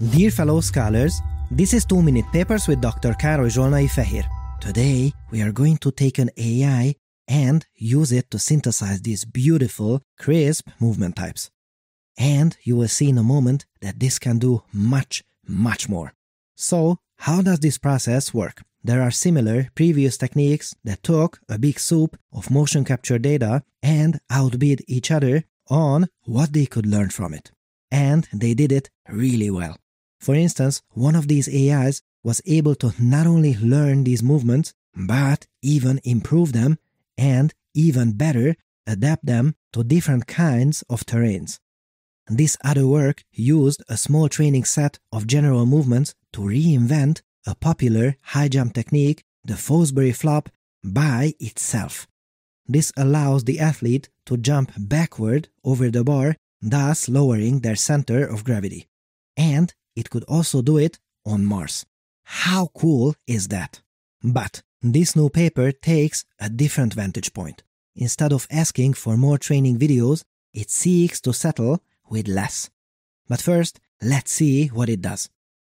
Dear fellow scholars, this is 2-Minute Papers with Dr. Károly Zsolnai Fehér. Today, we are going to take an AI and use it to synthesize these beautiful, crisp movement types. And you will see in a moment that this can do much, much more. So, how does this process work? There are similar previous techniques that took a big soup of motion capture data and outbid each other on what they could learn from it. And they did it really well. For instance, one of these AIs was able to not only learn these movements, but even improve them and, even better, adapt them to different kinds of terrains. This other work used a small training set of general movements to reinvent a popular high jump technique, the Fosbury flop, by itself. This allows the athlete to jump backward over the bar, thus lowering their center of gravity. And it could also do it on Mars. How cool is that? But this new paper takes a different vantage point. Instead of asking for more training videos, it seeks to settle with less. But first, let's see what it does.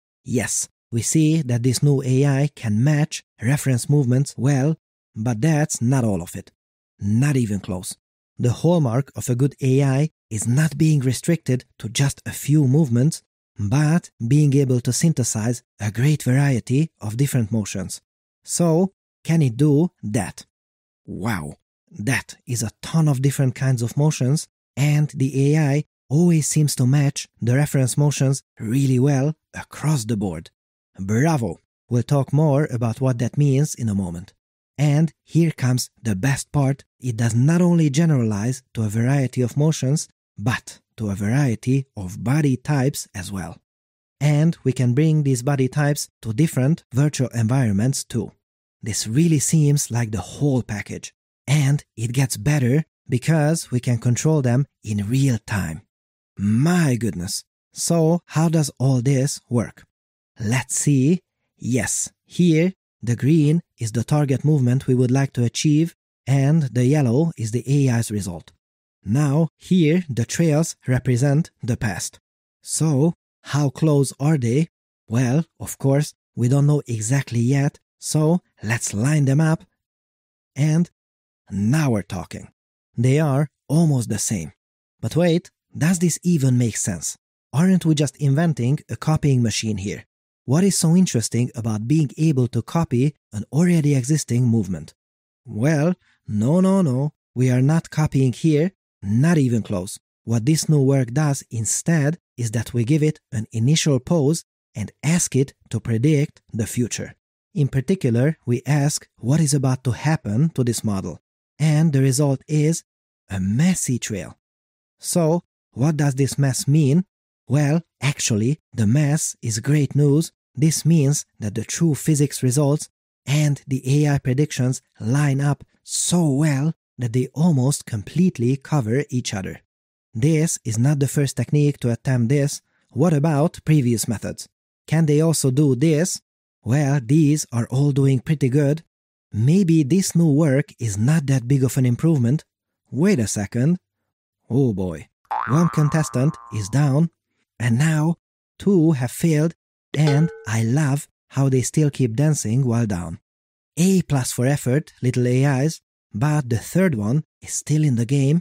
Yes, we see that this new AI can match reference movements well, but that's not all of it. Not even close. The hallmark of a good AI is not being restricted to just a few movements, but being able to synthesize a great variety of different motions. So, can it do that? Wow, that is a ton of different kinds of motions, and the AI always seems to match the reference motions really well across the board. Bravo! We'll talk more about what that means in a moment. And here comes the best part. It does not only generalize to a variety of motions, but to a variety of body types as well. And we can bring these body types to different virtual environments too. This really seems like the whole package. And it gets better because we can control them in real time. My goodness! So how does all this work? Let's see. Yes, here the green is the target movement we would like to achieve, and the yellow is the AI's result. Now, here the trails represent the past. So, how close are they? Well, of course, we don't know exactly yet, so let's line them up. And now we're talking. They are almost the same. But wait, does this even make sense? Aren't we just inventing a copying machine here? What is so interesting about being able to copy an already existing movement? Well, no. We are not copying here, not even close. What this new work does instead is that we give it an initial pose and ask it to predict the future. In particular, we ask what is about to happen to this model. And the result is a messy trail. So, what does this mess mean? Well, actually, the mess is great news. This means that the true physics results and the AI predictions line up so well that they almost completely cover each other. This is not the first technique to attempt this. What about previous methods? Can they also do this? Well, these are all doing pretty good. Maybe this new work is not that big of an improvement. Wait a second. Oh boy. One contestant is down, and now 2 have failed, and I love how they still keep dancing while down. A+ for effort, little AIs, but the third one is still in the game.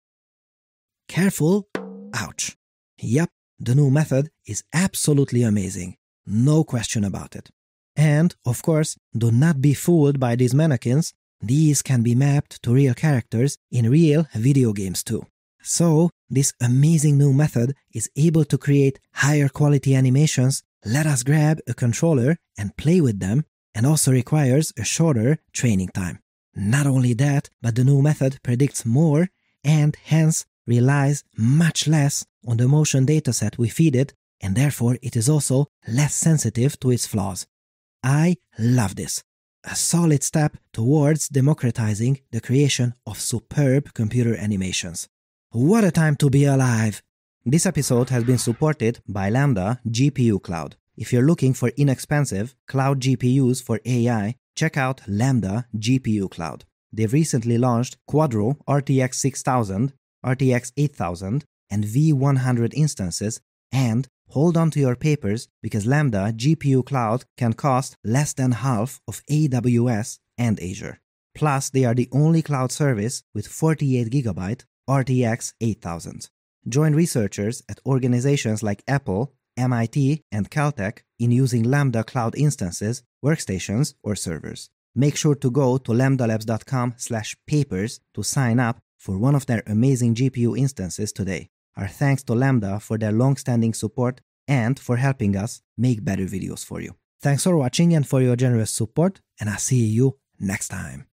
Careful! Ouch! Yep, the new method is absolutely amazing. No question about it. And, of course, do not be fooled by these mannequins. These can be mapped to real characters in real video games too. So, this amazing new method is able to create higher quality animations. Let us grab a controller and play with them, and also requires a shorter training time. Not only that, but the new method predicts more and hence relies much less on the motion dataset we feed it, and therefore it is also less sensitive to its flaws. I love this. A solid step towards democratizing the creation of superb computer animations. What a time to be alive! This episode has been supported by Lambda GPU Cloud. If you're looking for inexpensive cloud GPUs for AI, check out Lambda GPU Cloud. They've recently launched Quadro RTX 6000, RTX 8000, and V100 instances, and Hold on to your papers because Lambda GPU Cloud can cost less than half of AWS and Azure. Plus, they are the only cloud service with 48GB RTX 8000. Join researchers at organizations like Apple, MIT, and Caltech in using Lambda cloud instances, workstations, or servers. Make sure to go to lambdalabs.com/papers to sign up for one of their amazing GPU instances today. Our thanks to Lambda for their long-standing support and for helping us make better videos for you. Thanks for watching and for your generous support, and I'll see you next time.